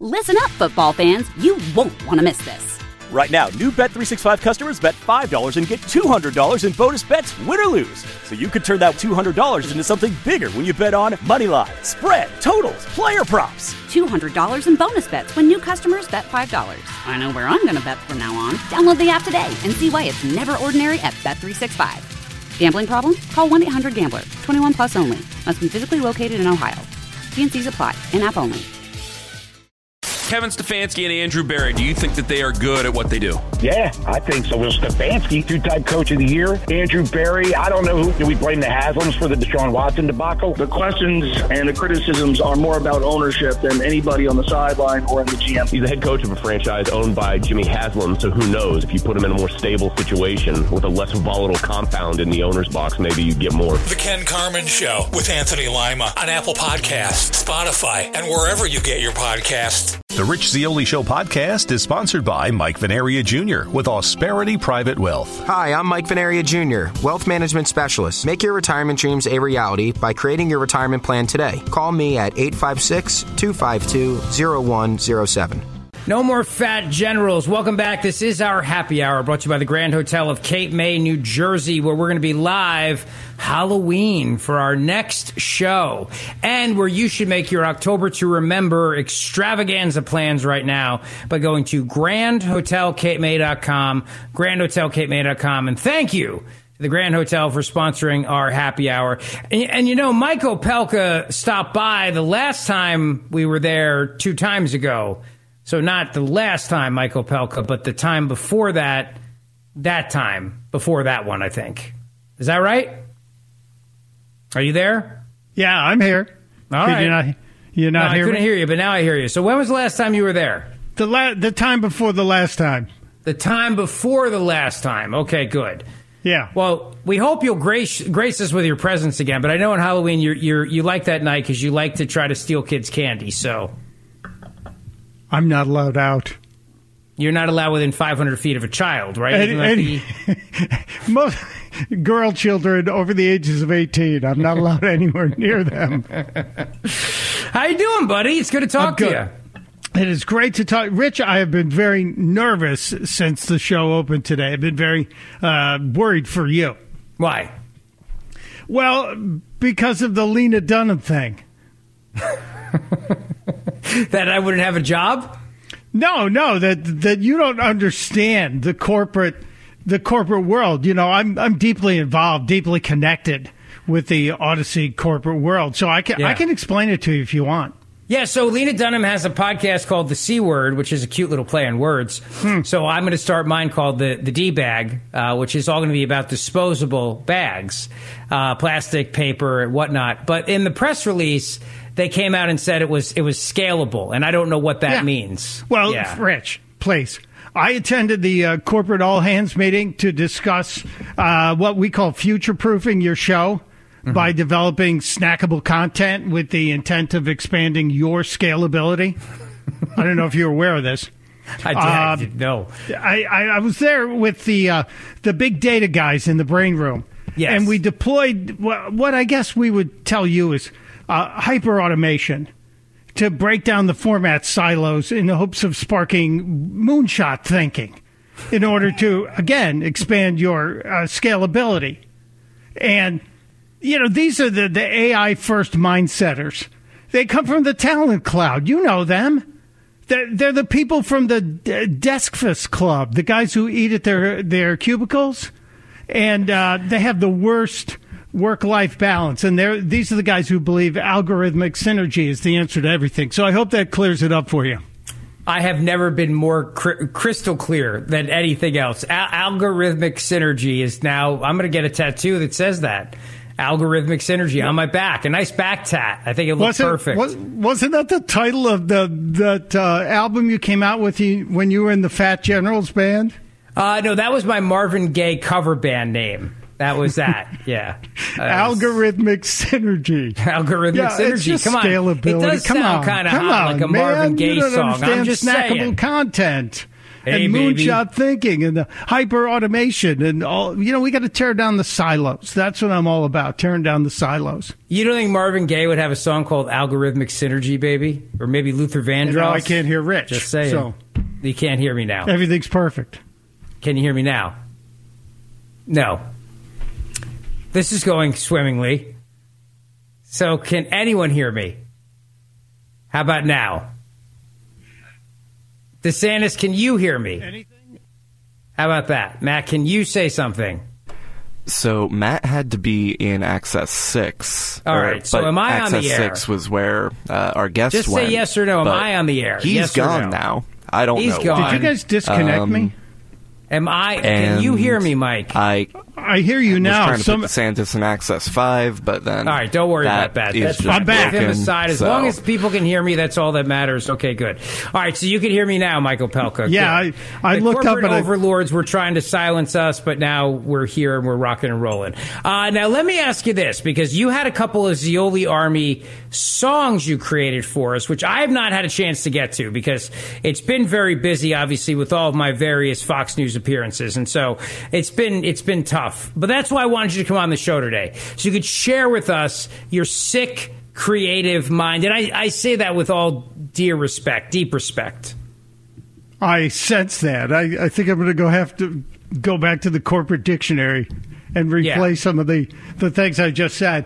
Listen up, football fans. You won't want to miss this. Right now, new Bet365 customers bet $5 and get $200 in bonus bets, win or lose. So you could turn that $200 into something bigger when you bet on moneyline, spread, totals, player props. $200 in bonus bets when new customers bet $5. I know where I'm going to bet from now on. Download the app today and see why it's never ordinary at Bet365. Gambling problem? Call 1-800-GAMBLER. 21 plus only. Must be physically located in Ohio. T&Cs apply. In-app only. Kevin Stefanski and Andrew Berry, do you think that they are good at what they do? Yeah, I think so. Well, Stefanski, two-time coach of the year. Andrew Berry, I don't know who. Do we blame the Haslams for the Deshaun Watson debacle? The questions and the criticisms are more about ownership than anybody on the sideline or in the GM. He's the head coach of a franchise owned by Jimmy Haslam, so who knows? If you put him in a more stable situation with a less volatile compound in the owner's box, maybe you get more. The Ken Carman Show with Anthony Lima on Apple Podcasts, Spotify, and wherever you get your podcasts. The Rich Zeoli Show podcast is sponsored by Mike Venaria Jr. with Ausperity Private Wealth. Hi, I'm Mike Venaria Jr., Wealth Management Specialist. Make your retirement dreams a reality by creating your retirement plan today. Call me at 856-252-0107. No more fat generals. Welcome back. This is our happy hour brought to you by the Grand Hotel of Cape May, New Jersey, where we're going to be live Halloween for our next show, and where you should make your October to Remember extravaganza plans right now by going to grandhotelcapemay.com, grandhotelcapemay.com, and thank you to the Grand Hotel for sponsoring our happy hour. And you know, Mike Opelka stopped by the last time we were there 2 times ago. So not the last time, Mike Opelka, but the time before that time before that one, I think. Is that right? Are you there? Yeah, I'm here. All right. You're not I here. I couldn't hear you, but now I hear you. So when was the last time you were there? The time before the last time. The time before the last time. Okay, good. Yeah. Well, we hope you'll grace us with your presence again. But I know on Halloween you like that night because you like to try to steal kids' candy. So I'm not allowed out. You're not allowed within 500 feet of a child, right? Most girl children over the ages of 18, I'm not allowed anywhere near them. How you doing, buddy? It's good to talk to you. It is great to talk. Rich, I have been very nervous since the show opened today. I've been very worried for you. Why? Well, because of the Lena Dunham thing. That I wouldn't have a job? No, that you don't understand the corporate world. You know, I'm deeply involved, deeply connected with the Odyssey corporate world. So I can explain it to you if you want. Yeah, so Lena Dunham has a podcast called The C Word, which is a cute little play on words. So I'm going to start mine called the D-Bag, which is all going to be about disposable bags, plastic, paper, and whatnot. But in the press release, they came out and said it was scalable, and I don't know what that means. Well, Rich, please. I attended the corporate all-hands meeting to discuss what we call future-proofing your show. Mm-hmm. By developing snackable content with the intent of expanding your scalability. I don't know if you're aware of this. I didn't know. I was there with the big data guys in the brain room. Yes. And we deployed what I guess we would tell you is hyper-automation to break down the format silos in the hopes of sparking moonshot thinking in order to, again, expand your scalability. And you know, these are the AI-first mindsetters. They come from the talent cloud. You know them. They're the people from the Deskfest Club, the guys who eat at their cubicles, and they have the worst work-life balance. And these are the guys who believe algorithmic synergy is the answer to everything. So I hope that clears it up for you. I have never been more crystal clear than anything else. Algorithmic synergy is now, I'm going to get a tattoo that says that. Algorithmic synergy on my back. A nice back tat. I think it looks perfect. Wasn't that the title of that album you came out with when you were in the Fat Generals band? No, that was my Marvin Gaye cover band name. That was that. Yeah. Algorithmic synergy. Algorithmic synergy. It's just Come on. scalability. It does sound kind of hot, like a Marvin Gaye song. I'm just snackable saying. Content. Hey, and baby. moonshot thinking and the hyper automation and all. We got to tear down the silos. That's what I'm all about, tearing down the silos. You don't think Marvin Gaye would have a song called Algorithmic Synergy, baby? Or maybe Luther Vandross? No, I can't hear Rich. Just saying. So you can't hear me now. Everything's perfect. Can you hear me now? No. This is going swimmingly. So can anyone hear me? How about now? DeSantis, can you hear me? Anything? How about that? Matt, can you say something? So Matt had to be in Access 6. All right, so am I on the air? Access 6 was where our guest Just went. say yes or no. Am I on the air? He's yes gone or no? now. I don't know. He's gone. Did you guys disconnect me? Am I? Can you hear me, Mike? I hear you now. I was trying to put DeSantis in Access 5, but then... All right, don't worry about that. I'm back. Him aside. As long as people can hear me, that's all that matters. Okay, good. All right, so you can hear me now, Michael Pelka. Yeah, I looked up and and overlords were trying to silence us, but now we're here and we're rocking and rolling. Now, let me ask you this, because you had a couple of Zeoli Army songs you created for us, which I have not had a chance to get to because it's been very busy, obviously, with all of my various Fox News appearances, and so it's been tough. But that's why I wanted you to come on the show today, so you could share with us your sick, creative mind. And I say that with all deep respect. I sense that. I think I'm going to have to go back to the corporate dictionary and replay some of the things I just said.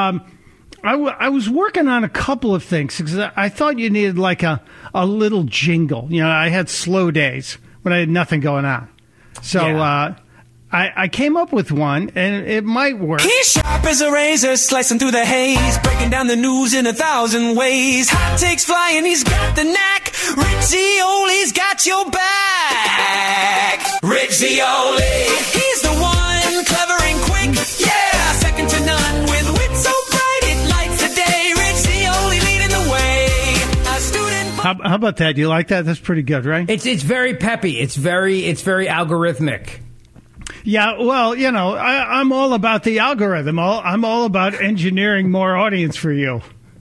I was working on a couple of things because I thought you needed like a little jingle. I had slow days when I had nothing going on. So I came up with one, and it might work. He's sharp as a razor, slicing through the haze, breaking down the news in 1,000 ways. Hot takes flying, he's got the knack. Rich Zeoli's got your back. Rich Zeoli, he's the one, clever and quick. Yeah, second to none, with wit so bright it lights the day. Rich Zeoli leading the way. A student. How about that? You like that? That's pretty good, right? It's very peppy. It's very algorithmic. Yeah, well, I'm all about the algorithm. I'm all about engineering more audience for you.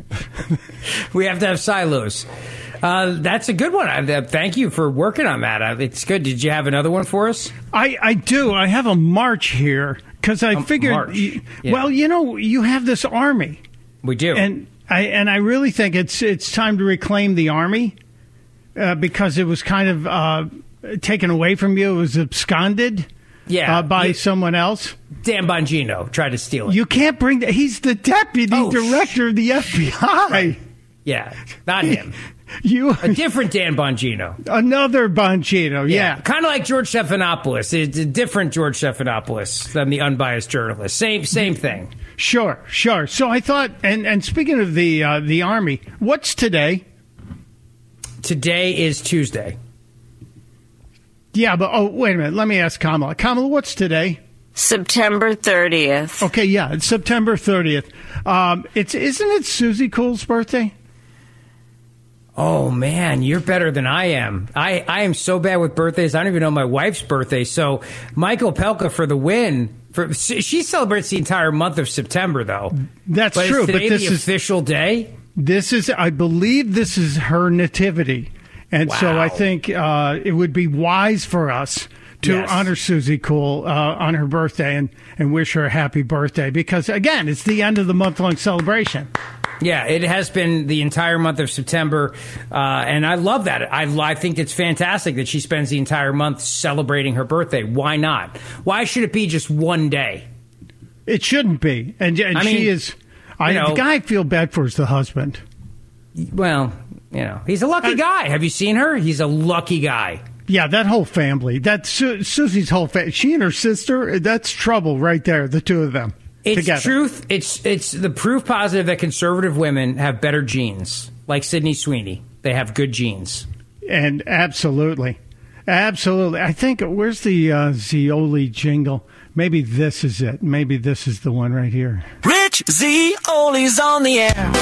We have to have silos. That's a good one. Thank you for working on that. It's good. Did you have another one for us? I do. I have a march here because I figured, well, you have this army. We do. And I really think it's time to reclaim the army because it was kind of taken away from you. It was absconded. By someone else. Dan Bongino tried to steal it. You can't bring that. He's the deputy director of the FBI. Right. Yeah, not him. A different Dan Bongino. Another Bongino, yeah. Kind of like George Stephanopoulos. It's a different George Stephanopoulos than the unbiased journalist. Same thing. Sure. So I thought, and speaking of the Army, what's today? Today is Tuesday. Yeah, but wait a minute. Let me ask Kamala. Kamala, what's today? September 30th. Okay, yeah, it's September 30th. Isn't it Susie Cool's birthday? Oh, man, you're better than I am. I am so bad with birthdays. I don't even know my wife's birthday. So Michael Pelka for the win. She celebrates the entire month of September, though. That's true. Is today but this the official day? I believe this is her nativity. And so I think it would be wise for us to honor Susie Cool on her birthday and wish her a happy birthday because, again, it's the end of the month-long celebration. Yeah, it has been the entire month of September, and I love that. I think it's fantastic that she spends the entire month celebrating her birthday. Why not? Why should it be just one day? It shouldn't be. And she is... the guy I feel bad for is the husband. Well... he's a lucky guy. Have you seen her? He's a lucky guy. Yeah, that whole family. That's Susie's whole family. She and her sister, that's trouble right there, the two of them. It's together. Truth. It's the proof positive that conservative women have better genes, like Sydney Sweeney. They have good genes. And absolutely. I think, where's the Zeoli jingle? Maybe this is it. Maybe this is the one right here. Rich Zeoli's on the air.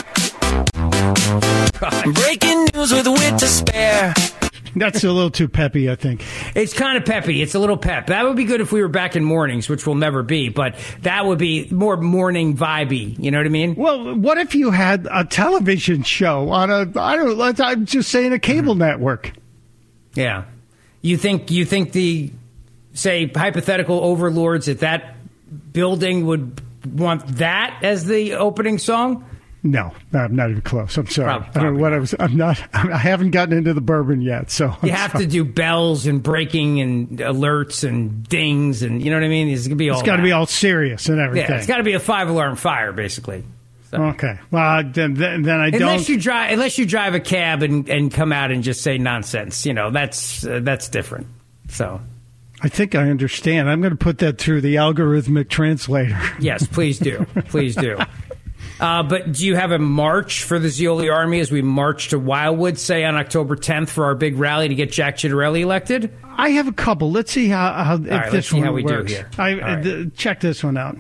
Breaking news with wit to spare. That's a little too peppy, I think. It's kind of peppy. It's a little pep. That would be good if we were back in mornings, which we'll never be, but that would be more morning vibey. You know what I mean? Well, what if you had a television show on I'm just saying a cable network? Yeah. You think the, say, hypothetical overlords at that building would want that as the opening song? No, I'm not even close. I'm sorry. Probably I don't know what I haven't gotten into the bourbon yet, so you have to do bells and breaking and alerts and dings and you know what I mean. It's got to be all serious and everything. Yeah, it's got to be a 5-alarm fire, basically. So. Okay. Well, then I don't. Unless you drive a cab and come out and just say nonsense, that's different. So. I think I understand. I'm going to put that through the algorithmic translator. Yes, please do. Please do. But do you have a march for the Zeoli Army as we march to Wildwood, say, on October 10th for our big rally to get Jack Ciattarelli elected? I have a couple. Let's see how right, this one we works. Do here. Check this one out.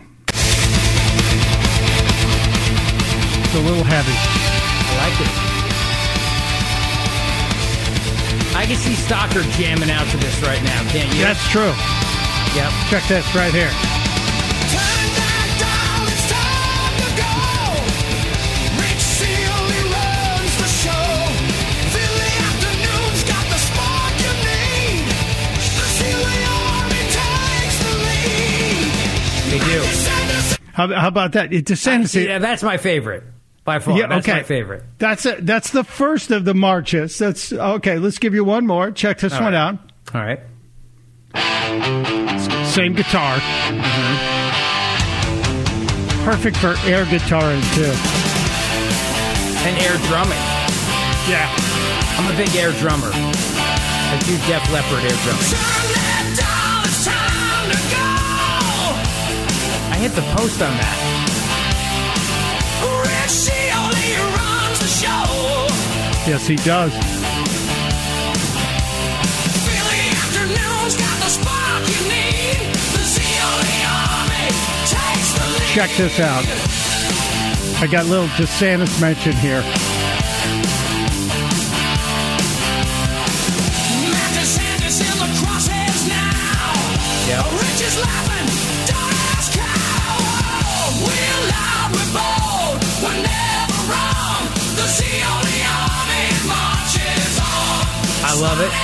It's a little heavy. I like it. I can see Stalker jamming out to this right now, can't you? That's true. Yep. Check this right here. They do. How about that? Yeah, that's my favorite. By far, that's my favorite. That's the first of the marches. That's okay. Let's give you one more. Check this one out. All right. Same guitar. Mm-hmm. Perfect for air guitaring too. And air drumming. Yeah, I'm a big air drummer. I do Def Leppard air drumming. I hit the post on that. Yes, he does. Check this out. I got a little DeSantis mention here. Yep. I love it.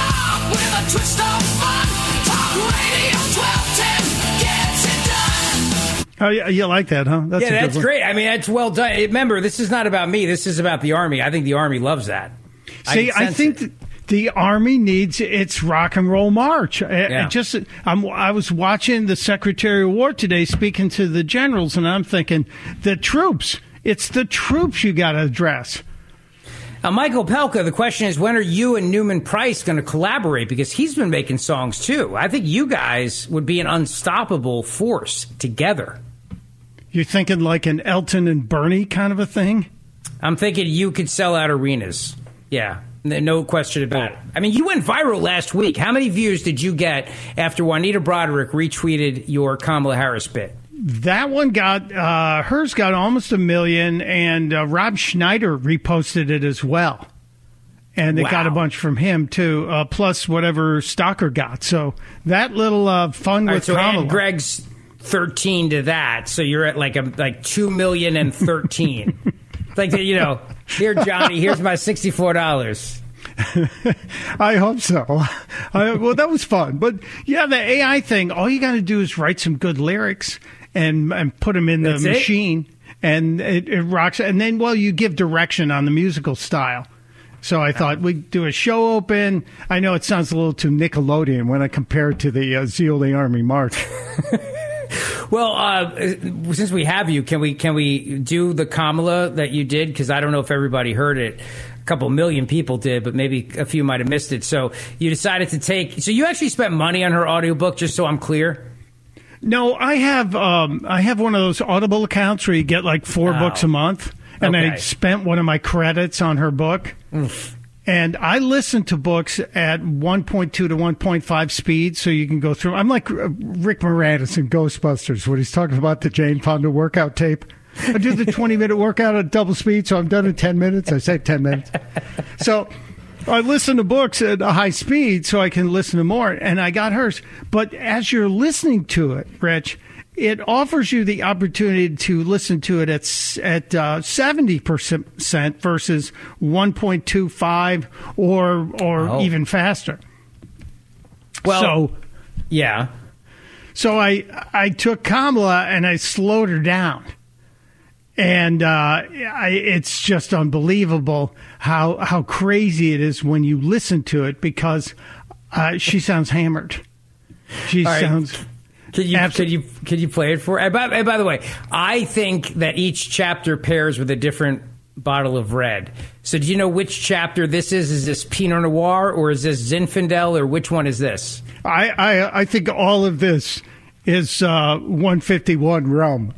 Oh, yeah, you like that, huh? That's great. I mean, that's well done. Remember, this is not about me. This is about the Army. I think the Army loves that. See, I think the Army needs its rock and roll march. Yeah. I was watching the Secretary of War today speaking to the generals, and I'm thinking, the troops. It's the troops you got to address. Now, Michael Pelka, the question is, when are you and Newman Price going to collaborate? Because he's been making songs, too. I think you guys would be an unstoppable force together. You're thinking like an Elton and Bernie kind of a thing? I'm thinking you could sell out arenas. Yeah, no question about it. I mean, you went viral last week. How many views did you get after Juanita Broderick retweeted your Kamala Harris bit? That one hers got almost 1 million, and Rob Schneider reposted it as well. And it got a bunch from him, too, plus whatever Stalker got. So that little fun with Kamala. And Greg's 13 to that, so you're at like 2,013,013. Like, here, Johnny, here's my $64. I hope so. Well, that was fun. But, yeah, the AI thing, all you got to do is write some good lyrics and put them in the machine, and it rocks. And then, you give direction on the musical style. So I thought we'd do a show open. I know it sounds a little too Nickelodeon when I compare it to the Zeoli Army March. Well, since we have you, can we do the Kamala that you did? Because I don't know if everybody heard it. A couple million people did, but maybe a few might have missed it. So you decided to so you actually spent money on her audiobook, just so I'm clear? No, I have one of those Audible accounts where you get like 4 books a month, and I spent one of my credits on her book. Oof. And I listen to books at 1.2 to 1.5 speed, so you can go through. I'm like Rick Moranis in Ghostbusters when he's talking about the Jane Fonda workout tape. I do the 20-minute workout at double speed, so I'm done in 10 minutes. I say 10 minutes. So I listen to books at a high speed so I can listen to more, and I got hers. But as you're listening to it, Rich, it offers you the opportunity to listen to it at 70% versus 1.25 or even faster. Well, So I took Kamala and I slowed her down. And it's just unbelievable how crazy it is when you listen to it, because she sounds hammered. She sounds. Could you play it for? And by the way, I think that each chapter pairs with a different bottle of red. So do you know which chapter this is? Is this Pinot Noir or is this Zinfandel, or which one is this? I think all of this is 151 rum.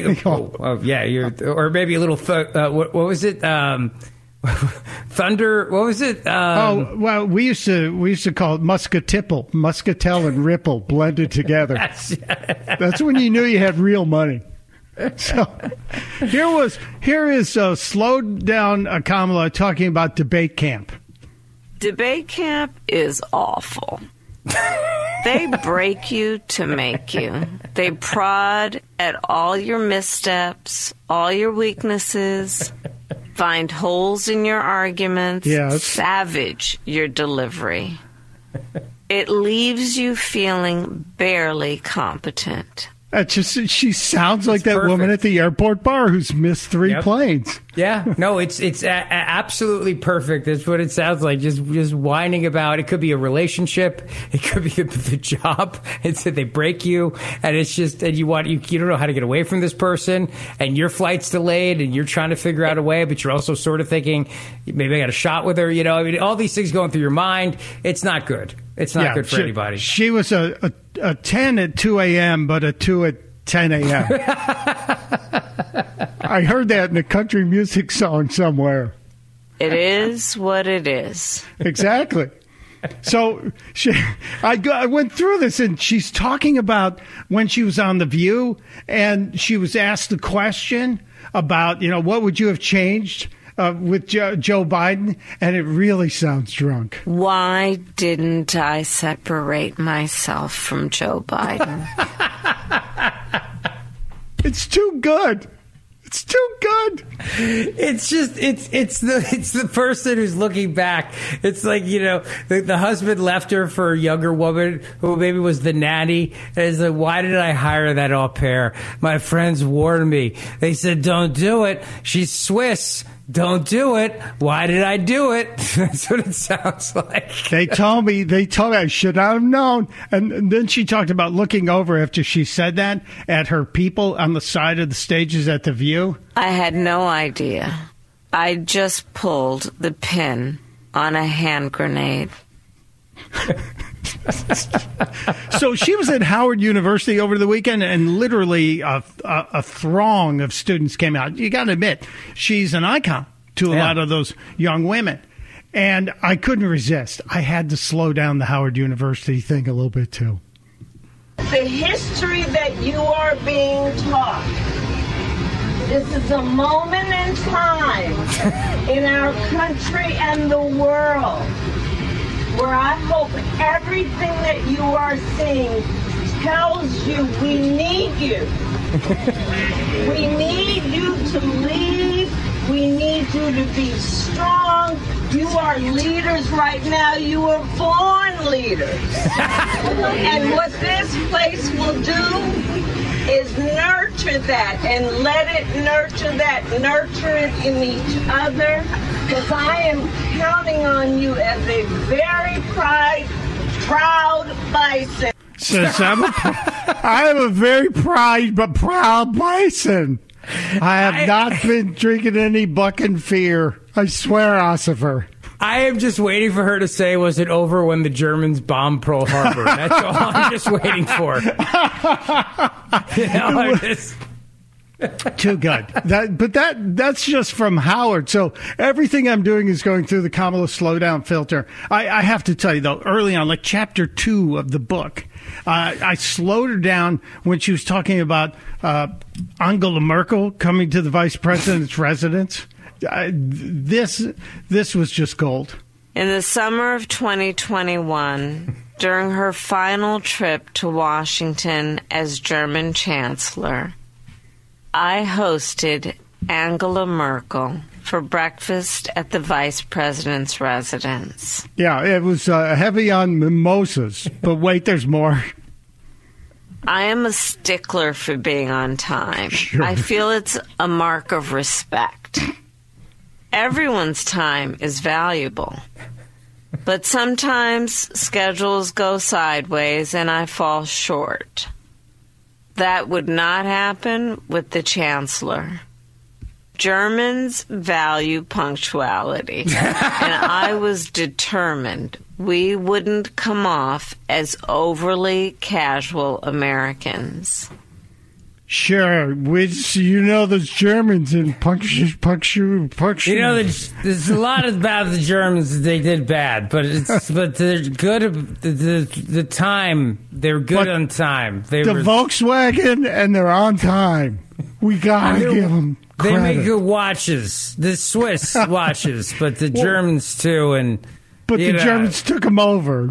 Or maybe a little. What was it? Thunder. What was it? We used to call it Muscatel and Ripple blended together. That's when you knew you had real money. So here is slowed down Kamala talking about debate camp. Debate camp is awful. They break you to make you. They prod at all your missteps, all your weaknesses, find holes in your arguments, savage your delivery. It leaves you feeling barely competent. She sounds like that perfect woman at the airport bar who's missed 3 planes. Yeah, no, it's absolutely perfect. That's what it sounds like. Just whining about. It could be a relationship. It could be the job. It's that they break you, and it's just and you don't know how to get away from this person, and your flight's delayed, and you're trying to figure out a way, but you're also sort of thinking maybe I got a shot with her. I mean, all these things going through your mind. It's not good. It's not good for anybody. She was a 10 at 2 a.m., but a 2 at 10 a.m. I heard that in a country music song somewhere. It is what it is. Exactly. So I went through this, and she's talking about when she was on The View, and she was asked the question about, what would you have changed with Joe Biden, and it really sounds drunk. Why didn't I separate myself from Joe Biden? It's too good. It's too good. It's just it's the person who's looking back. It's like, the husband left her for a younger woman who maybe was the nanny. And it's like, why did I hire that au pair? My friends warned me. They said, don't do it. She's Swiss. Don't do it. Why did I do it? That's what it sounds like. They told me I should not have known. And then she talked about looking over after she said that at her people on the side of the stages at The View. I had no idea. I just pulled the pin on a hand grenade. So she was at Howard University over the weekend, and literally a throng of students came out. You got to admit, she's an icon to a lot of those young women. And I couldn't resist. I had to slow down the Howard University thing a little bit, too. The history that you are being taught. This is a moment in time in our country and the world where I hope everything that you are seeing tells you we need you. We need you to lead. We need you to be strong. You are leaders right now. You were born leaders. And what this place will do is nurture that and let it nurture that, nurture it in each other. Because I am counting on you as a very proud bison. Says I am a very proud bison. I have not been drinking any Buck and Fear. I swear, Ossifer. I am just waiting for her to say, was it over when the Germans bombed Pearl Harbor? That's all I'm just waiting for. Too good. That's just from Howard. So everything I'm doing is going through the Kamala slowdown filter. I have to tell you, though, early on, like chapter 2 of the book, I slowed her down when she was talking about Angela Merkel coming to the vice president's residence. This was just gold. In the summer of 2021, during her final trip to Washington as German Chancellor, I hosted Angela Merkel for breakfast at the vice president's residence. Yeah, it was heavy on mimosas. But wait, there's more. I am a stickler for being on time. Sure. I feel it's a mark of respect. Everyone's time is valuable. But sometimes schedules go sideways and I fall short. That would not happen with the chancellor. Germans value punctuality, and I was determined we wouldn't come off as overly casual Americans. Sure, which, those Germans and puncture. There's a lot about the Germans that they did bad, but they're good. The time, they're good on time. Volkswagen, and they're on time. We gotta give them credit. They make good watches, the Swiss watches, but the Germans too, But the Germans took them over,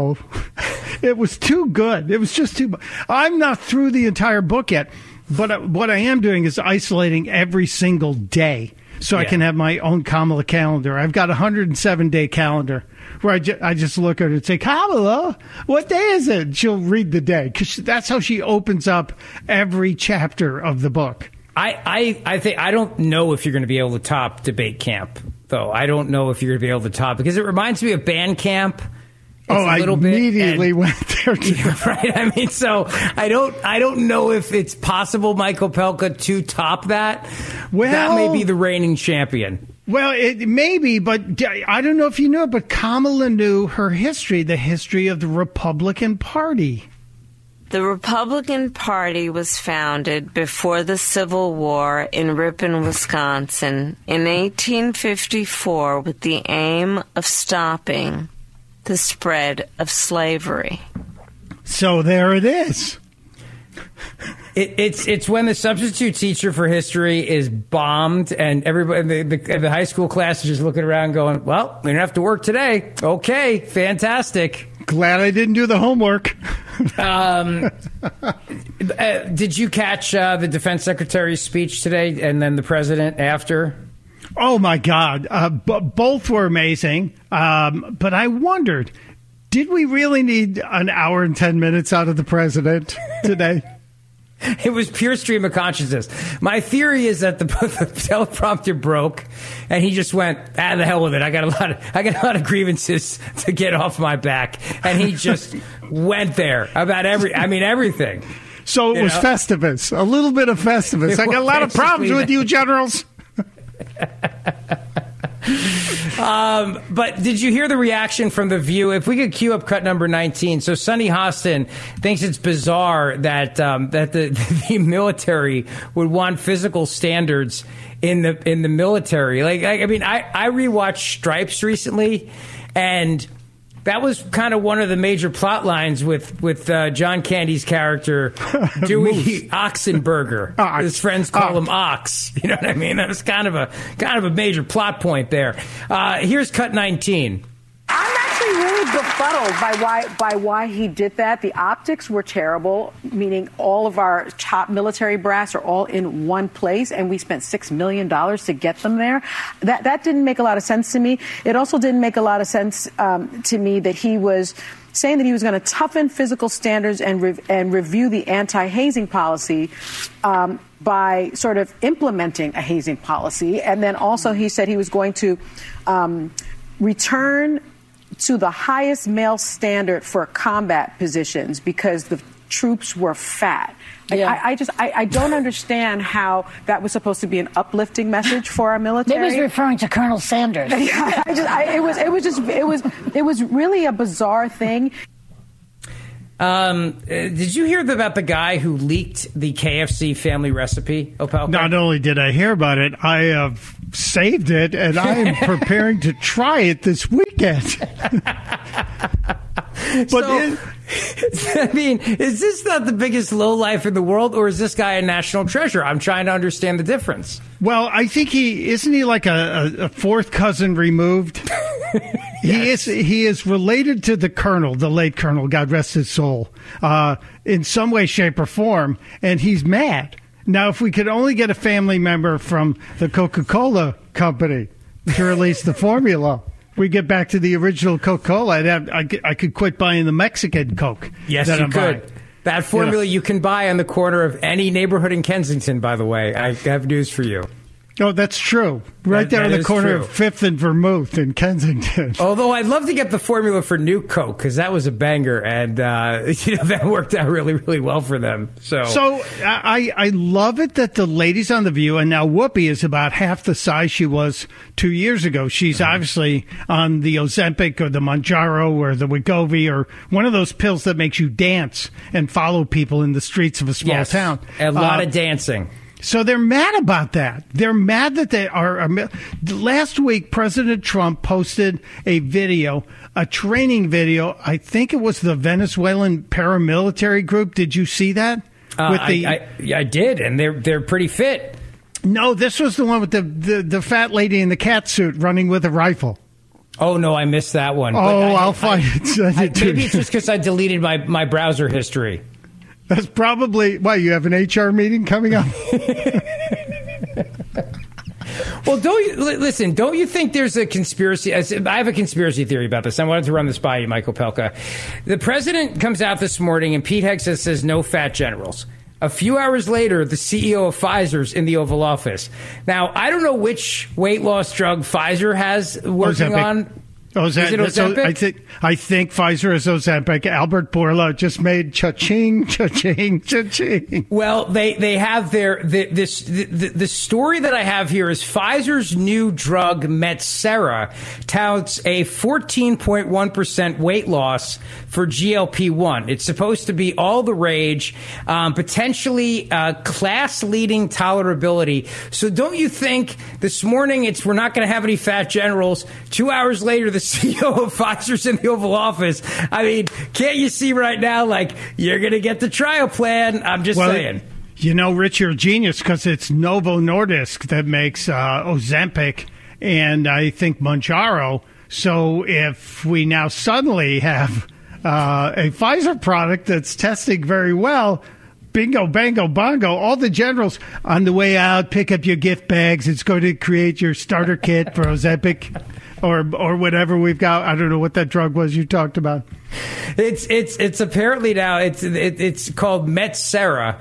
It was too good. It was just too much. I'm not through the entire book yet, but what I am doing is isolating every single day so I can have my own Kamala calendar. I've got a 107-day calendar where I just look at her and say, Kamala, what day is it? And she'll read the day because that's how she opens up every chapter of the book. I think I don't know if you're going to be able to top debate camp, though. I don't know if you're going to be able to top, because it reminds me of band camp. I immediately went there too. Right? I mean, so I don't know if it's possible, Michael Pelka, to top that. Well, that may be the reigning champion. Well, it may be, but I don't know if you know it, but Kamala knew her history, the history of the Republican Party. The Republican Party was founded before the Civil War in Ripon, Wisconsin in 1854 with the aim of stopping the spread of slavery. So there it is. It's when the substitute teacher for history is bombed and everybody, the high school class is just looking around going, well, we don't have to work today. Okay, fantastic. Glad I didn't do the homework. Did you catch the defense secretary's speech today and then the president after? Oh, my God. Both were amazing. But I wondered, did we really need an hour and 10 minutes out of the president today? It was pure stream of consciousness. My theory is that the teleprompter broke, and he just went, the hell with it. I got a lot of grievances to get off my back, and he just went there about everything. So it was Festivus, a little bit of Festivus. I got a lot of problems with you, generals. But did you hear the reaction from The View? If we could cue up cut number 19. So Sunny Hostin thinks it's bizarre that the military would want physical standards in the military. I rewatched Stripes recently, and that was kind of one of the major plot lines with John Candy's character, Dewey Oxenberger. His friends call him Ox. You know what I mean? That was kind of a major plot point there. Here's cut 19. I'm actually really befuddled by why he did that. The optics were terrible, meaning all of our top military brass are all in one place, and we spent $6 million to get them there. That didn't make a lot of sense to me. It also didn't make a lot of sense to me that he was saying that he was going to toughen physical standards and review the anti-hazing policy by sort of implementing a hazing policy. And then also he said he was going to return to the highest male standard for combat positions because the troops were fat. Yeah. I don't understand how that was supposed to be an uplifting message for our military. Maybe he's referring to Colonel Sanders. It was really a bizarre thing. Did you hear about the guy who leaked the KFC family recipe, Opelka? Not only did I hear about it, I have saved it, and I am preparing to try it this weekend. Is this not the biggest lowlife in the world, or is this guy a national treasure? I'm trying to understand the difference. Well, I think isn't he like a fourth cousin removed? Yes. He is related to the colonel, the late colonel, God rest his soul, in some way, shape, or form, and he's mad. Now, if we could only get a family member from the Coca-Cola company to release the formula, we get back to the original Coca-Cola. I could quit buying the Mexican Coke. Yes, that you I'm could. buying. That formula you can buy on the corner of any neighborhood in Kensington, by the way. I have news for you. Oh, that's true. Right there on the corner of 5th and Vermouth in Kensington. Although I'd love to get the formula for New Coke, because that was a banger, and that worked out really, really well for them. So I love it that the ladies on The View, and now Whoopi is about half the size she was 2 years ago. She's obviously on the Ozempic or the Mounjaro or the Wegovy or one of those pills that makes you dance and follow people in the streets of a small town. A lot of dancing. So they're mad about that. They're mad that they are. Last week, President Trump posted a video, a training video. I think it was the Venezuelan paramilitary group. Did you see that? I did, and they're pretty fit. No, this was the one with the fat lady in the cat suit running with a rifle. Oh, no, I missed that one. I'll find it. Maybe it's just because I deleted my browser history. That's probably why you have an HR meeting coming up. Well, don't you think there's a conspiracy? I have a conspiracy theory about this. I wanted to run this by you, Michael Pelka. The president comes out this morning and Pete Hegseth says no fat generals. A few hours later, the CEO of Pfizer's in the Oval Office. Now, I don't know which weight loss drug Pfizer has working on. Is it Ozempic? I think Pfizer is Ozempic. Albert Bourla just made cha-ching, cha-ching, cha-ching. Well, they have the story that I have here is Pfizer's new drug Metsera touts a 14.1% weight loss for GLP-1. It's supposed to be all the rage, potentially class-leading tolerability. So don't you think this morning we're not going to have any fat generals? 2 hours later, the CEO of Pfizer's in the Oval Office. I mean, can't you see right now, like, you're going to get the trial plan? I'm just saying. You know, Rich, you're a genius because it's Novo Nordisk that makes Ozempic and I think Mounjaro. So if we now suddenly have a Pfizer product that's testing very well, bingo, bango, bongo, all the generals on the way out, pick up your gift bags. It's going to create your starter kit for Ozempic. Or whatever we've got. I don't know what that drug was you talked about. It's apparently now it's called Metsera,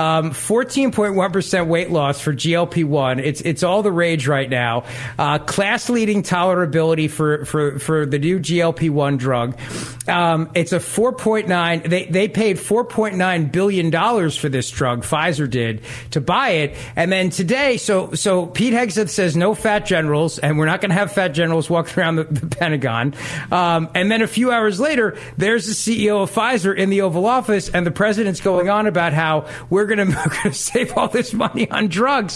14.1% weight loss for GLP-1. It's all the rage right now. Class leading tolerability for the new GLP-1 drug. It's a 4.9. They paid $4.9 billion for this drug. Pfizer did to buy it, and then today, so Pete Hegseth says no fat generals, and we're not going to have fat generals walking around the Pentagon. And then a few hours later, there's the CEO of Pfizer in the Oval Office, and the president's going on about how we're going to save all this money on drugs.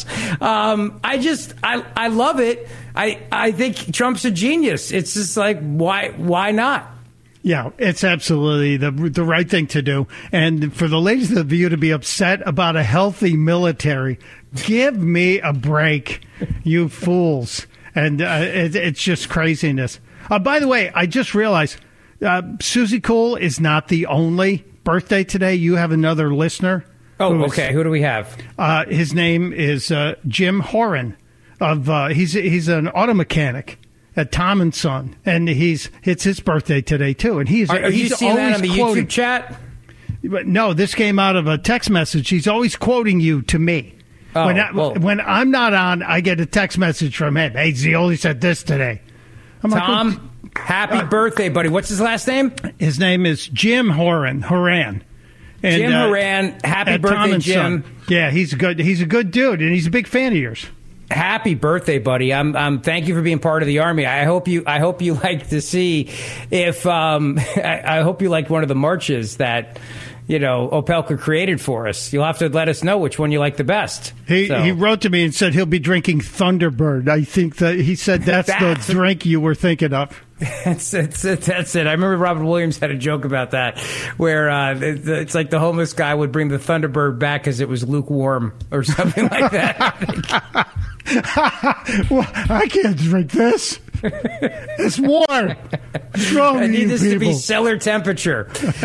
I love it. I think Trump's a genius. It's just like, why not? Yeah, it's absolutely the right thing to do. And for the ladies of The View to be upset about a healthy military, give me a break, you fools. And it's just craziness. By the way, I just realized Susie Cole is not the only birthday today. You have another listener. Oh, okay. Who do we have? His name is Jim Horan. He's an auto mechanic at Tom & Son, and it's his birthday today too. And he's you seeing that on the YouTube chat? No, this came out of a text message. He's always quoting you to me. When I'm not on, I get a text message from him. Hey, Zioli said this today. I'm Tom, like, happy birthday, buddy. What's his last name? His name is Jim Horan. And, Jim Horan, happy birthday, Jim. Yeah, he's a good dude, and he's a big fan of yours. Happy birthday, buddy! Thank you for being part of the Army. I hope you like to see if I hope you like one of the marches that Opelka created for us. You'll have to let us know which one you like the best. He wrote to me and said he'll be drinking Thunderbird. I think that he said that's the drink you were thinking of. That's it. I remember Robert Williams had a joke about that, where it's like the homeless guy would bring the Thunderbird back because it was lukewarm or something like that. Well, I can't drink this. It's warm. What's wrong I with need you this to be people? cellar temperature.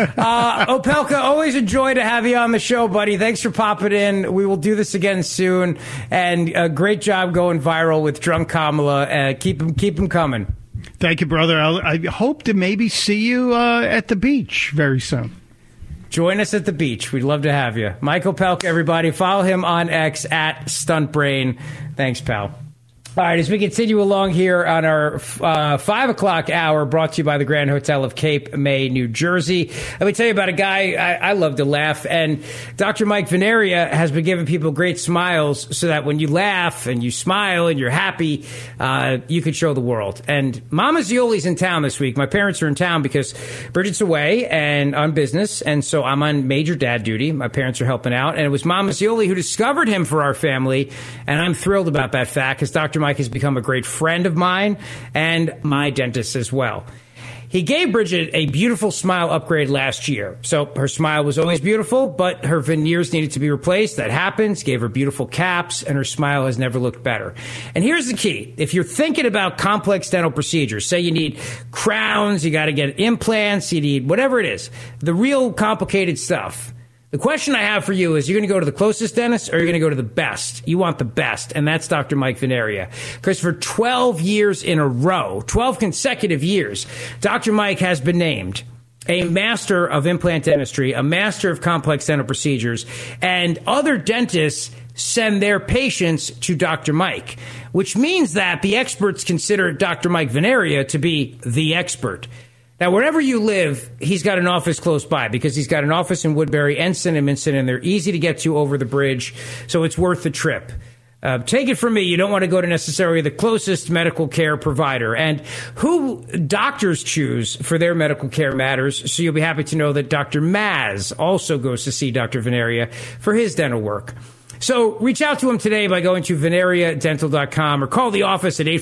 Opelka, always a joy to have you on the show, buddy. Thanks for popping in. We will do this again soon. And great job going viral with Drunk Kamala. Keep them coming. Thank you, brother. I hope to maybe see you at the beach very soon. Join us at the beach. We'd love to have you. Mike Opelka, everybody. Follow him on X at StuntBrain. Thanks, pal. All right, as we continue along here on our 5 o'clock hour, brought to you by the Grand Hotel of Cape May, New Jersey. Let me tell you about a guy I love to laugh, and Dr. Mike Veneria has been giving people great smiles so that when you laugh and you smile and you're happy, you can show the world. And Mama Zioli's in town this week. My parents are in town because Bridget's away and on business, and so I'm on major dad duty. My parents are helping out, and it was Mama Zioli who discovered him for our family, and I'm thrilled about that fact because Dr. Mike has become a great friend of mine and my dentist as well. He gave Bridget a beautiful smile upgrade last year. So her smile was always beautiful, but her veneers needed to be replaced. That happens. Gave her beautiful caps, and her smile has never looked better. And here's the key. If you're thinking about complex dental procedures, say you need crowns, you got to get implants, you need whatever it is, the real complicated stuff. The question I have for you is, you're going to go to the closest dentist or you're going to go to the best? You want the best, and that's Dr. Mike Veneria. Because for 12 years in a row, 12 consecutive years, Dr. Mike has been named a master of implant dentistry, a master of complex dental procedures, and other dentists send their patients to Dr. Mike, which means that the experts consider Dr. Mike Veneria to be the expert. Now, wherever you live, he's got an office close by because he's got an office in Woodbury and Cinnaminson, and they're easy to get to over the bridge, so it's worth the trip. Take it from me, you don't want to go to necessarily the closest medical care provider. And who doctors choose for their medical care matters, so you'll be happy to know that Dr. Maz also goes to see Dr. Veneria for his dental work. So reach out to him today by going to veneriadental.com or call the office at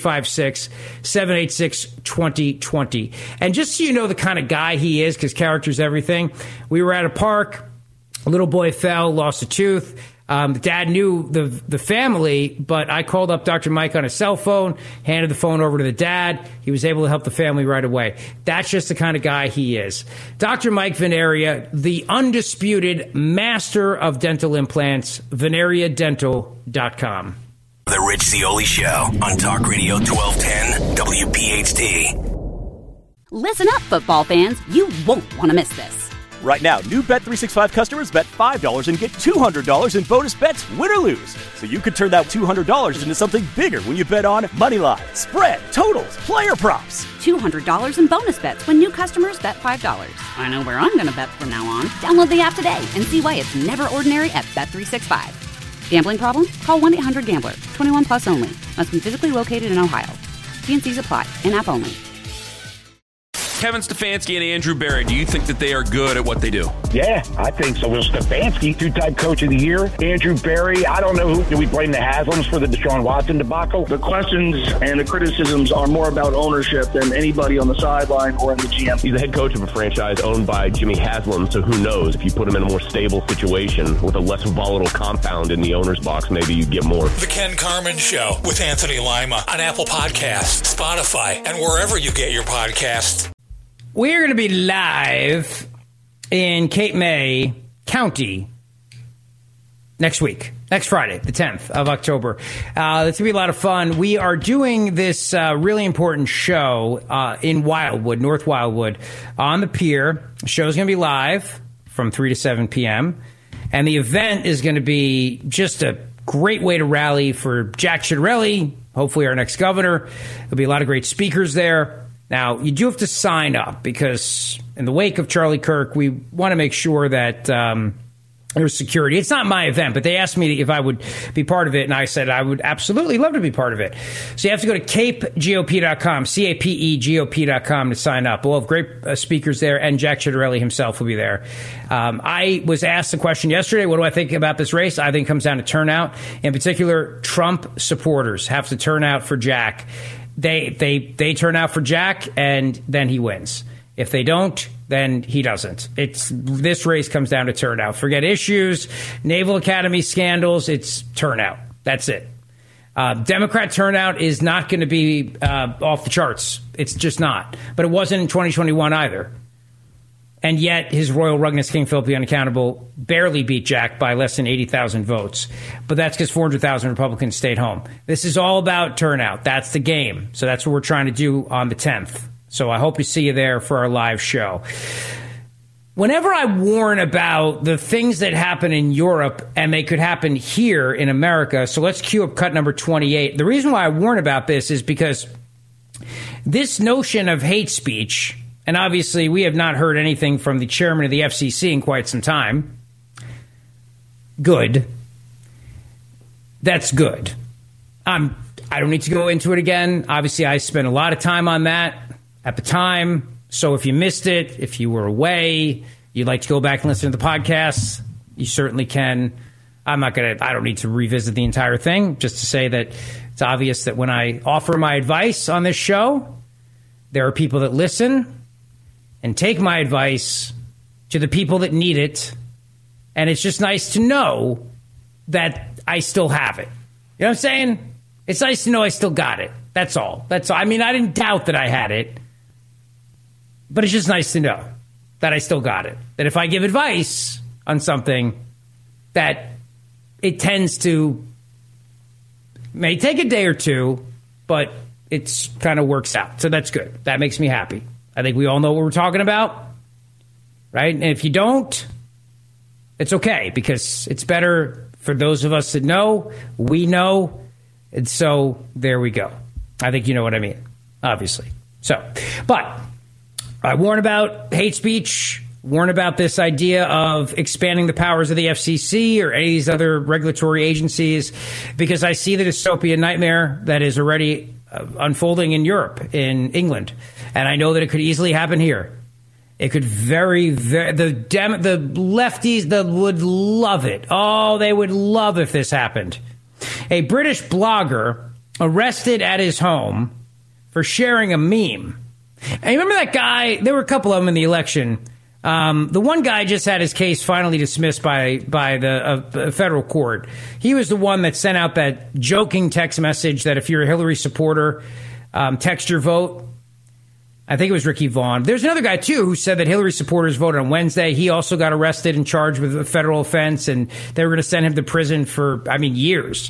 856-786-2020. And just so you know the kind of guy he is, because character's everything, we were at a park, a little boy fell, lost a tooth. The dad knew the family, but I called up Dr. Mike on a cell phone, handed the phone over to the dad. He was able to help the family right away. That's just the kind of guy he is. Dr. Mike Veneria, the undisputed master of dental implants, veneriadental.com. The Rich Zioli Show on Talk Radio 1210 WPHT. Listen up, football fans. You won't want to miss this. Right now, new Bet365 customers bet $5 and get $200 in bonus bets, win or lose. So you could turn that $200 into something bigger when you bet on Moneyline, spread, totals, player props. $200 in bonus bets when new customers bet $5. I know where I'm going to bet from now on. Download the app today and see why it's never ordinary at Bet365. Gambling problem? Call 1-800-GAMBLER. 21 plus only. Must be physically located in Ohio. T&Cs apply. In-app only. Kevin Stefanski and Andrew Berry, do you think that they are good at what they do? Yeah, I think so. Will Stefanski, two-time coach of the year. Andrew Berry, I don't know who. Do we blame the Haslams for the Deshaun Watson debacle? The questions and the criticisms are more about ownership than anybody on the sideline or in the GM. He's the head coach of a franchise owned by Jimmy Haslam, so who knows? If you put him in a more stable situation with a less volatile compound in the owner's box, maybe you'd get more. The Ken Carman Show with Anthony Lima on Apple Podcasts, Spotify, and wherever you get your podcasts. We're going to be live in Cape May County next week, next Friday, the 10th of October. It's going to be a lot of fun. We are doing this really important show in Wildwood, North Wildwood, on the pier. The show's going to be live from 3 to 7 p.m. And the event is going to be just a great way to rally for Jack Ciattarelli, hopefully our next governor. There'll be a lot of great speakers there. Now, you do have to sign up because in the wake of Charlie Kirk, we want to make sure that there's security. It's not my event, but they asked me if I would be part of it, and I said I would absolutely love to be part of it. So you have to go to capegop.com, CAPEGOP.com to sign up. We'll have great speakers there, and Jack Ciattarelli himself will be there. I was asked the question yesterday, what do I think about this race? I think it comes down to turnout. In particular, Trump supporters have to turn out for Jack. They turn out for Jack, and then he wins. If they don't, then he doesn't. This race comes down to turnout. Forget issues, Naval Academy scandals. It's turnout. That's it. Democrat turnout is not going to be off the charts. It's just not. But it wasn't in 2021 either. And yet, His Royal Ruggedness King Philip the Unaccountable barely beat Jack by less than 80,000 votes. But that's because 400,000 Republicans stayed home. This is all about turnout. That's the game. So that's what we're trying to do on the 10th. So I hope to see you there for our live show. Whenever I warn about the things that happen in Europe and they could happen here in America, so let's cue up cut number 28. The reason why I warn about this is because this notion of hate speech, and obviously we have not heard anything from the chairman of the FCC in quite some time. Good. That's good. I don't need to go into it again. Obviously, I spent a lot of time on that at the time. So if you missed it, if you were away, you'd like to go back and listen to the podcast, you certainly can. I don't need to revisit the entire thing, just to say that it's obvious that when I offer my advice on this show, there are people that listen and take my advice to the people that need it. And it's just nice to know that I still have it. You know what I'm saying? It's nice to know I still got it. That's all. That's all. I mean, I didn't doubt that I had it. But it's just nice to know that I still got it. That if I give advice on something, that it tends to, may take a day or two, but it's kind of works out. So that's good. That makes me happy. I think we all know what we're talking about, right? And if you don't, it's okay, because it's better for those of us that know, we know. And so there we go. I think you know what I mean, obviously. So, but I warn about hate speech, warn about this idea of expanding the powers of the FCC or any of these other regulatory agencies, because I see the dystopian nightmare that is already unfolding in Europe, in England. And I know that it could easily happen here. It could the lefties that would love it. Oh, they would love if this happened. A British blogger arrested at his home for sharing a meme. And you remember that guy? There were a couple of them in the election. The one guy just had his case finally dismissed by the federal court. He was the one that sent out that joking text message that if you're a Hillary supporter, text your vote. I think it was Ricky Vaughn. There's another guy, too, who said that Hillary supporters voted on Wednesday. He also got arrested and charged with a federal offense, and they were going to send him to prison for, years.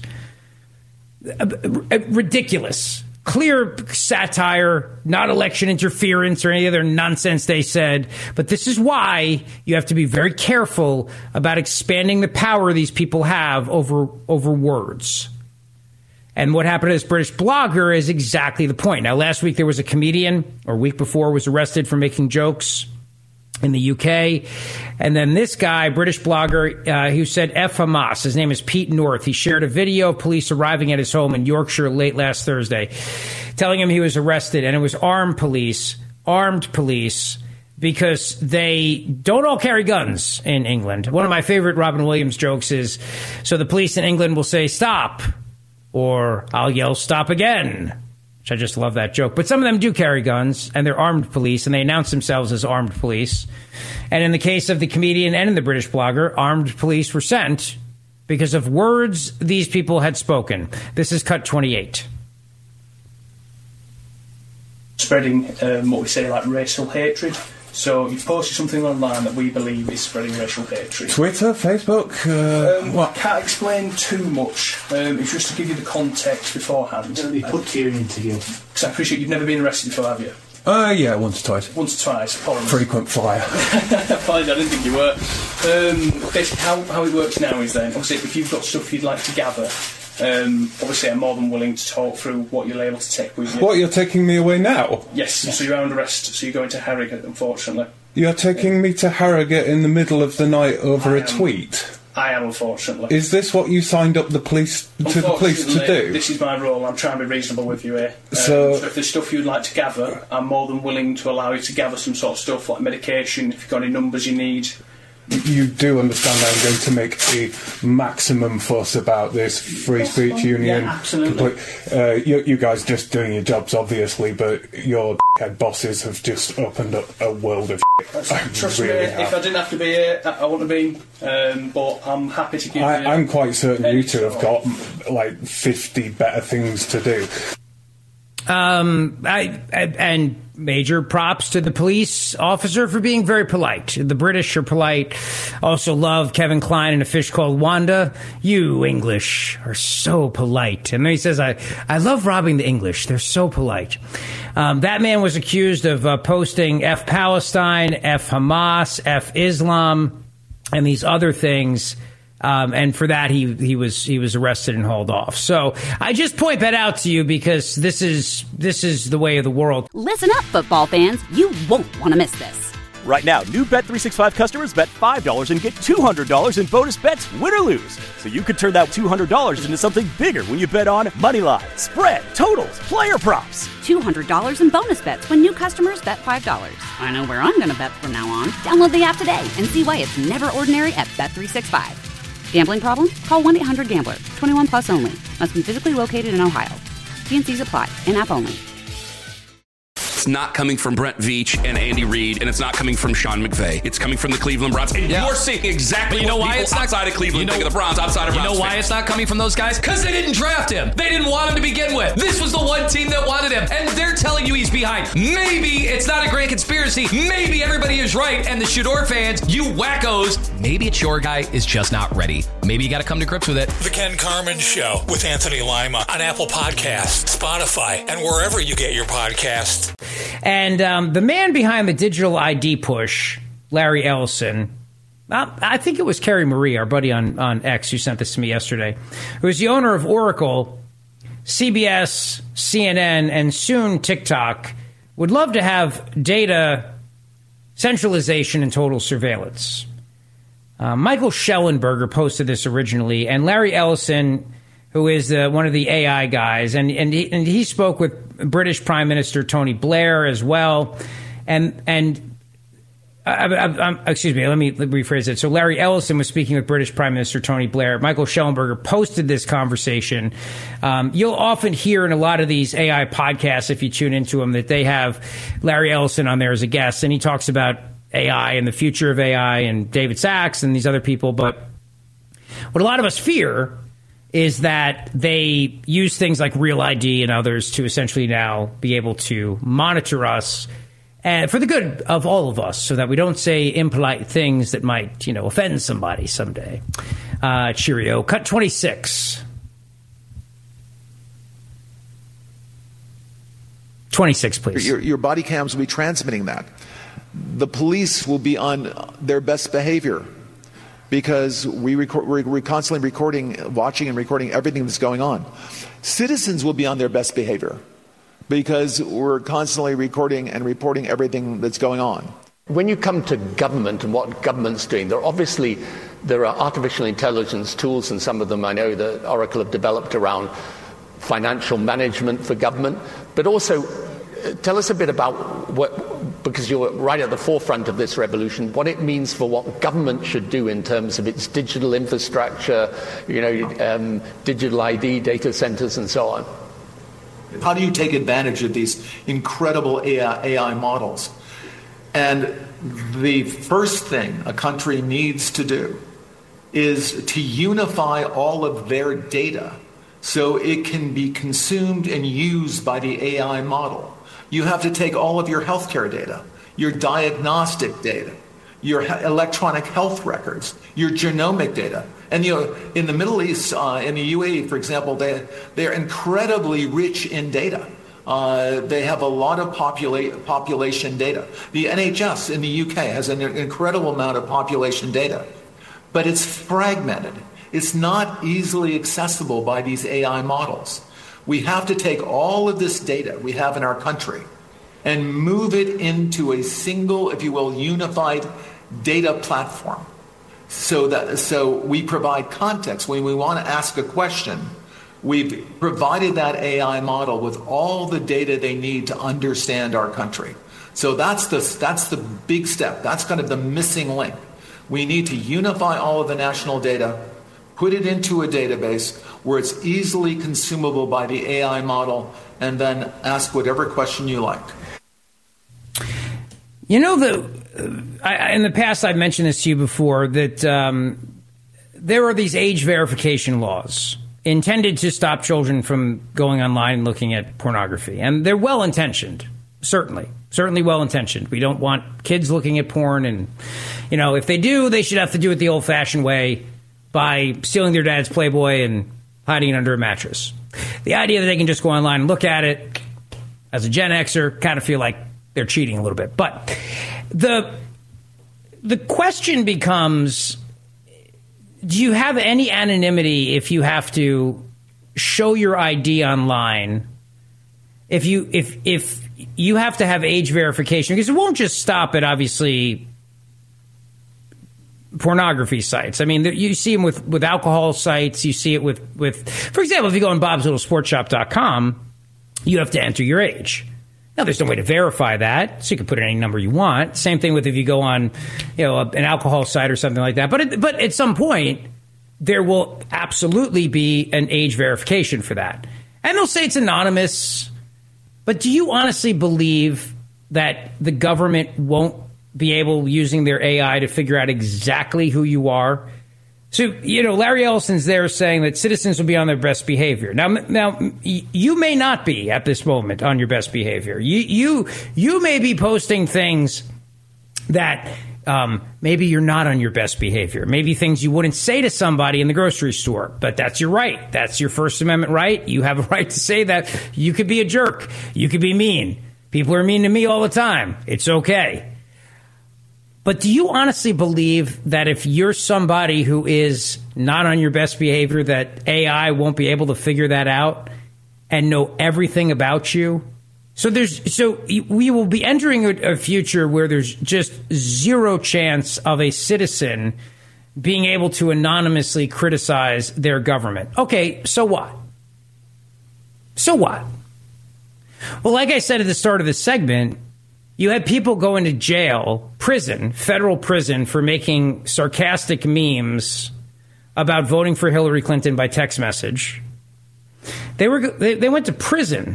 Ridiculous. Clear satire, not election interference or any other nonsense they said. But this is why you have to be very careful about expanding the power these people have over words. And what happened to this British blogger is exactly the point. Now, last week there was a comedian, or week before, was arrested for making jokes in the UK. And then this guy, British blogger, who said F Hamas, his name is Pete North. He shared a video of police arriving at his home in Yorkshire late last Thursday, telling him he was arrested. And it was armed police, because they don't all carry guns in England. One of my favorite Robin Williams jokes is, so the police in England will say, stop, or I'll yell, stop again. Which I just love that joke. But some of them do carry guns, and they're armed police, and they announce themselves as armed police. And in the case of the comedian and in the British blogger, armed police were sent because of words these people had spoken. This is cut 28. Spreading what we say like racial hatred. So you've posted something online that we believe is spreading racial hatred. Twitter, Facebook, what? I can't explain too much. It's just to give you the context beforehand. Put you into you. Because I appreciate you've never been arrested before, have you? Yeah, once or twice. Once or twice, apologies. Frequent flyer. Apologies, I didn't think you were. Basically, how it works now is then, obviously, if you've got stuff you'd like to gather, obviously I'm more than willing to talk through what you're able to take with you. What, you're taking me away now? Yes, so you're under arrest, so you're going to Harrogate, unfortunately. You're taking me to Harrogate in the middle of the night over a tweet? I am, unfortunately. Is this what you signed up the police to do? This is my role. I'm trying to be reasonable with you here. So if there's stuff you'd like to gather, I'm more than willing to allow you to gather some sort of stuff like medication, if you've got any numbers you need. You do understand that I'm going to make a maximum fuss about this free speech union. Yeah, absolutely. You guys just doing your jobs, obviously, but your head bosses have just opened up a world of Trust me, if I didn't have to be here, I wouldn't have been. But I'm happy to give you. I'm quite certain you two have got like 50 better things to do. And major props to the police officer for being very polite. The British are polite. Also love Kevin Kline in A Fish Called Wanda. You English are so polite. And then he says, I love robbing the English. They're so polite. That man was accused of posting F Palestine, F Hamas, F Islam, and these other things. And for that, he was arrested and hauled off. So I just point that out to you because this is the way of the world. Listen up, football fans. You won't want to miss this. Right now, new Bet365 customers bet $5 and get $200 in bonus bets, win or lose. So you could turn that $200 into something bigger when you bet on Moneyline, spread, totals, player props. $200 in bonus bets when new customers bet $5. I know where I'm going to bet from now on. Download the app today and see why it's never ordinary at Bet365. Gambling problem? Call 1-800-GAMBLER. 21 plus only. Must be physically located in Ohio. T&Cs apply. In-app only. It's not coming from Brent Veach and Andy Reid, and it's not coming from Sean McVay. It's coming from the Cleveland Browns. And you're seeing exactly what people outside of Cleveland think of the Browns, outside of Browns. You know why it's not coming from those guys? Because they didn't draft him. They didn't want him to begin with. This was the one team that wanted him, and they're telling you he's behind. Maybe it's not a grand conspiracy. Maybe everybody is right, and the Shador fans, you wackos, maybe it's your guy is just not ready. Maybe you got to come to grips with it. The Ken Carman Show with Anthony Lima on Apple Podcasts, Spotify, and wherever you get your podcasts. And the man behind the digital ID push, Larry Ellison, I think it was Kerry Marie, our buddy on X, who sent this to me yesterday, who is the owner of Oracle, CBS, CNN, and soon TikTok, would love to have data centralization and total surveillance. Michael Schellenberger posted this originally, and Larry Ellison, who is one of the AI guys, and he spoke with British Prime Minister Tony Blair as well, excuse me, let me rephrase it. So Larry Ellison was speaking with British Prime Minister Tony Blair. Michael Schellenberger posted this conversation. You'll often hear in a lot of these AI podcasts, if you tune into them, that they have Larry Ellison on there as a guest, and he talks about AI and the future of AI and David Sachs and these other people. But what a lot of us fear is that they use things like Real ID and others to essentially now be able to monitor us and for the good of all of us so that we don't say impolite things that might, offend somebody someday. Cheerio. Cut 26. 26, please. Your body cams will be transmitting that. The police will be on their best behavior because we're constantly watching and recording everything that's going on. Citizens will be on their best behavior because we're constantly recording and reporting everything that's going on. When you come to government and what government's doing, there are artificial intelligence tools, and some of them I know that Oracle have developed around financial management for government, but also tell us a bit about because you're right at the forefront of this revolution, what it means for what government should do in terms of its digital infrastructure, digital ID, data centers, and so on. How do you take advantage of these incredible AI models? And the first thing a country needs to do is to unify all of their data so it can be consumed and used by the AI model. You have to take all of your healthcare data, your diagnostic data, your electronic health records, your genomic data. And in the Middle East, in the UAE, for example, they're incredibly rich in data. They have a lot of population data. The NHS in the UK has an incredible amount of population data, but it's fragmented. It's not easily accessible by these AI models. We have to take all of this data we have in our country and move it into a single, if you will, unified data platform so we provide context. When we want to ask a question, we've provided that AI model with all the data they need to understand our country. So that's the big step. That's kind of the missing link. We need to unify all of the national data, put it into a database where it's easily consumable by the AI model, and then ask whatever question you like. in the past, I've mentioned this to you before, that there are these age verification laws intended to stop children from going online and looking at pornography. And they're well-intentioned, certainly well-intentioned. We don't want kids looking at porn. And, if they do, they should have to do it the old-fashioned way by stealing their dad's Playboy and hiding it under a mattress. The idea that they can just go online and look at it, as a Gen Xer, kind of feel like they're cheating a little bit. But the question becomes, do you have any anonymity if you have to show your ID online? If you have to have age verification, because it won't just stop at, obviously, pornography sites. I mean, you see them with alcohol sites. You see it with, for example, if you go on bobslittle.sportshop.com, you have to enter your age. Now, there's no way to verify that, so you can put in any number you want. Same thing with if you go on, an alcohol site or something like that. But at some point, there will absolutely be an age verification for that. And they'll say it's anonymous. But do you honestly believe that the government won't be able, using their AI, to figure out exactly who you are? So, Larry Ellison's there saying that citizens will be on their best behavior. Now, you may not be at this moment on your best behavior. You may be posting things that maybe you're not on your best behavior. Maybe things you wouldn't say to somebody in the grocery store. But that's your right. That's your First Amendment right. You have a right to say that. You could be a jerk. You could be mean. People are mean to me all the time. It's okay. But do you honestly believe that if you're somebody who is not on your best behavior, that AI won't be able to figure that out and know everything about you? So we will be entering a future where there's just zero chance of a citizen being able to anonymously criticize their government. Okay, so what? So what? Well, like I said at the start of this segment, you had people going to jail, federal prison, for making sarcastic memes about voting for Hillary Clinton by text message. They went to prison.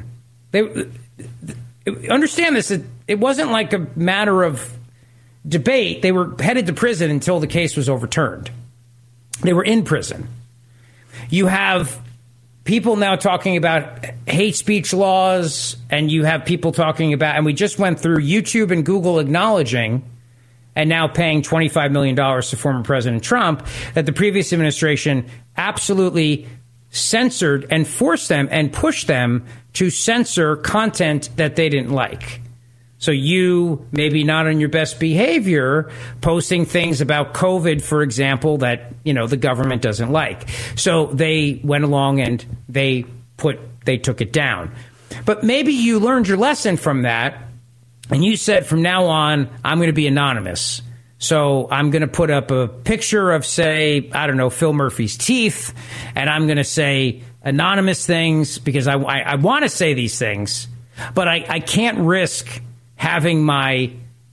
Understand this. It wasn't like a matter of debate. They were headed to prison until the case was overturned. They were in prison. You have people now talking about hate speech laws, and you have people talking about, and we just went through YouTube and Google acknowledging and now paying $25 million to former President Trump, that the previous administration absolutely censored and forced them and pushed them to censor content that they didn't like. So you, maybe not on your best behavior, posting things about COVID, for example, that, the government doesn't like. So they went along and they took it down. But maybe you learned your lesson from that, and you said, from now on, I'm going to be anonymous. So I'm going to put up a picture of, say, I don't know, Phil Murphy's teeth, and I'm going to say anonymous things because I want to say these things, but I can't risk having my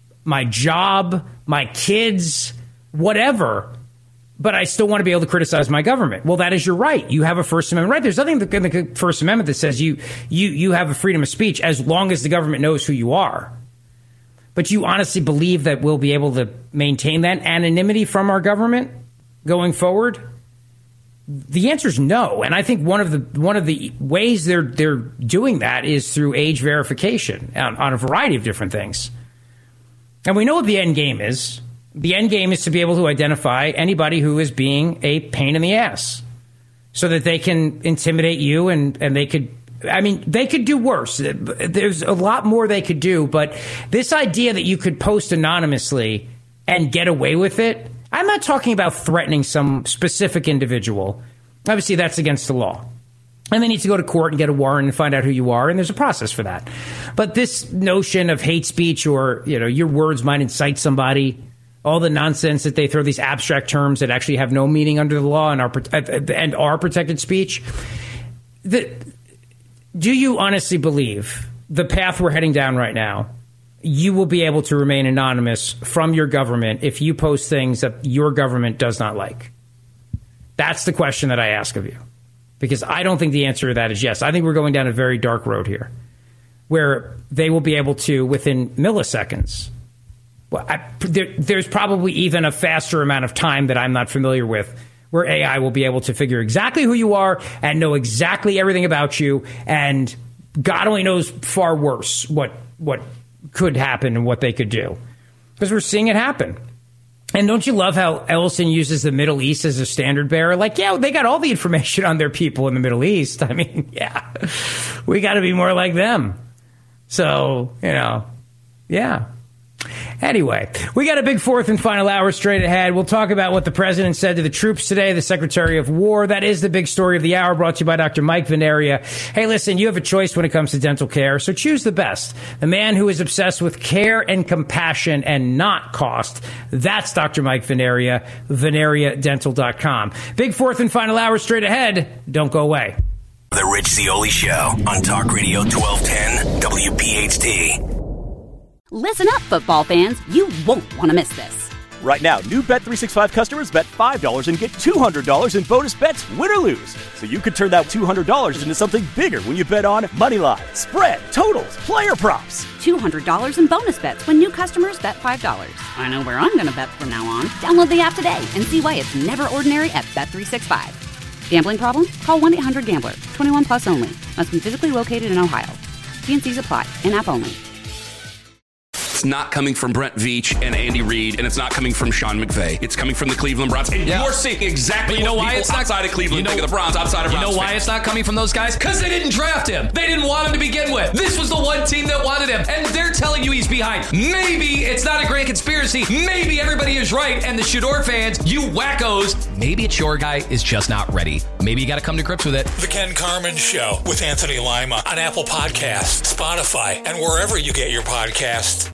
job, my kids, whatever, but I still want to be able to criticize my government. Well, that is your right. You have a First Amendment right. There's nothing in the First Amendment that says you have a freedom of speech as long as the government knows who you are. But you honestly believe that we'll be able to maintain that anonymity from our government going forward? The answer is no. And I think one of the ways they're doing that is through age verification on a variety of different things. And we know what the end game is. The end game is to be able to identify anybody who is being a pain in the ass so that they can intimidate you and they could do worse. There's a lot more they could do. But this idea that you could post anonymously and get away with it, I'm not talking about threatening some specific individual. Obviously, that's against the law. And they need to go to court and get a warrant and find out who you are, and there's a process for that. But this notion of hate speech or, your words might incite somebody, all the nonsense that they throw, these abstract terms that actually have no meaning under the law and are protected speech. Do you honestly believe the path we're heading down right now, you will be able to remain anonymous from your government if you post things that your government does not like? That's the question that I ask of you. Because I don't think the answer to that is yes. I think we're going down a very dark road here, where they will be able to, within milliseconds, well, there's probably even a faster amount of time that I'm not familiar with where AI will be able to figure exactly who you are and know exactly everything about you. And God only knows far worse what could happen and what they could do, because we're seeing it happen. And don't you love how Ellison uses the Middle East as a standard bearer? Like, yeah, they got all the information on their people in the Middle East. I mean, yeah, we got to be more like them. So, yeah. Anyway, we got a big fourth and final hour straight ahead. We'll talk about what the president said to the troops today, the Secretary of War. That is the big story of the hour, brought to you by Dr. Mike Veneria. Hey, listen, you have a choice when it comes to dental care, so choose the best. The man who is obsessed with care and compassion and not cost. That's Dr. Mike Veneria, VeneriaDental.com. Big fourth and final hour straight ahead. Don't go away. The Rich Zeoli Show on Talk Radio 1210 WPHT. Listen up, football fans. You won't want to miss this. Right now, new Bet365 customers bet $5 and get $200 in bonus bets, win or lose. So you could turn that $200 into something bigger when you bet on moneyline, spread, totals, player props. $200 in bonus bets when new customers bet $5. I know where I'm going to bet from now on. Download the app today and see why it's never ordinary at Bet365. Gambling problem? Call 1-800-GAMBLER. 21 plus only. Must be physically located in Ohio. T&Cs apply. In-app only. It's not coming from Brent Veach and Andy Reid, and it's not coming from Sean McVay. It's coming from the Cleveland Browns. And you're seeing exactly what people outside of Cleveland think of the Browns, outside of Browns. You know why fans. it's not coming from those guys? Because they didn't draft him. They didn't want him to begin with. This was the one team that wanted him, and they're telling you he's behind. Maybe it's not a grand conspiracy. Maybe everybody is right, and the Shador fans, you wackos, maybe it's your guy is just not ready. Maybe you got to come to grips with it. The Ken Carman Show with Anthony Lima on Apple Podcasts, Spotify, and wherever you get your podcasts.